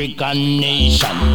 African nation.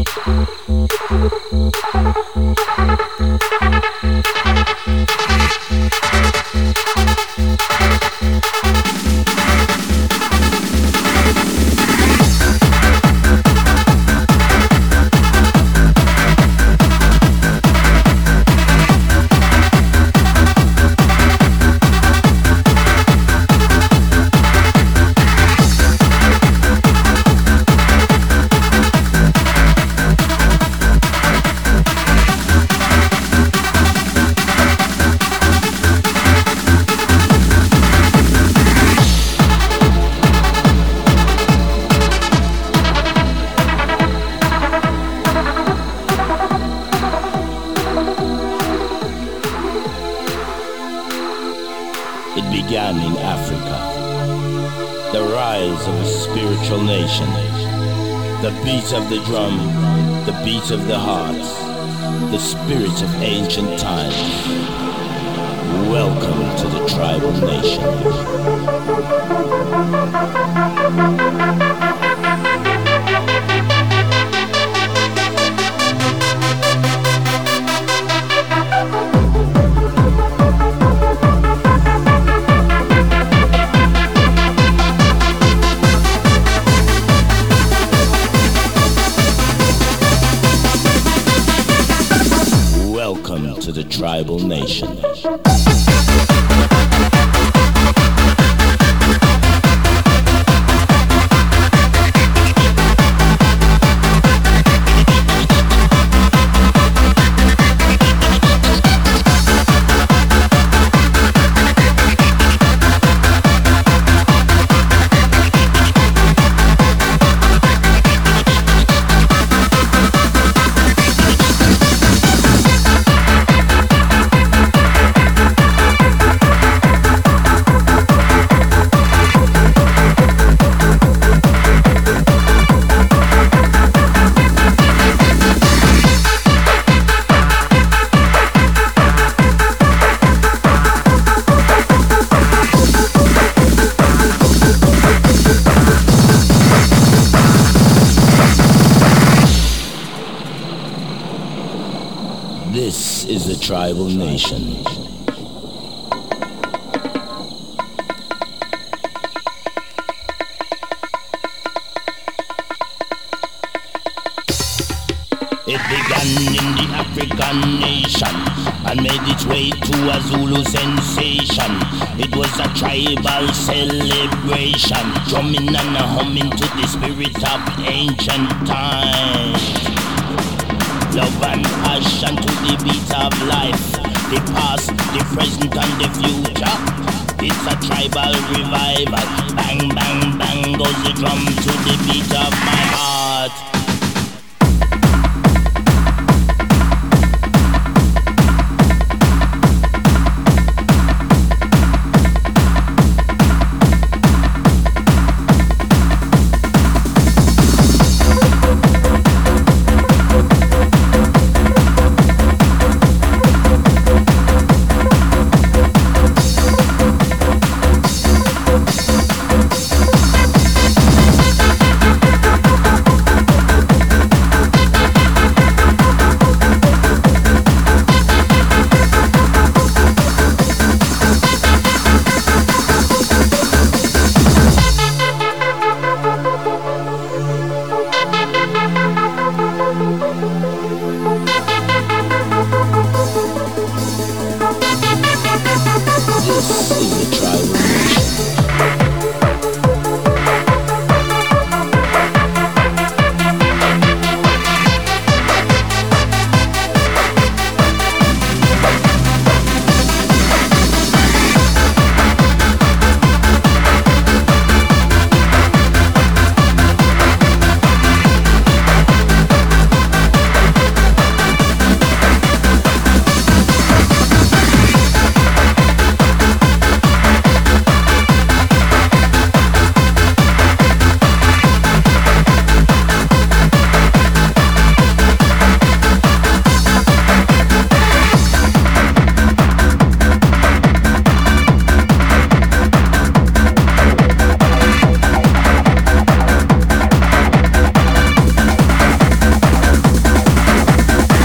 It began in Africa, the rise of a spiritual nation, the beat of the drum, the beat of the heart, the spirit of ancient times. Welcome to the tribal nation. Welcome to the tribal nation. This is the tribal nation. It began in the African nation and made its way to a Zulu sensation. It was a tribal celebration, drumming and humming to the spirit of ancient times. Love and passion to the beat of life, the past, the present and the future. It's a tribal revival. Bang, bang, bang goes the drum to the beat of my heart.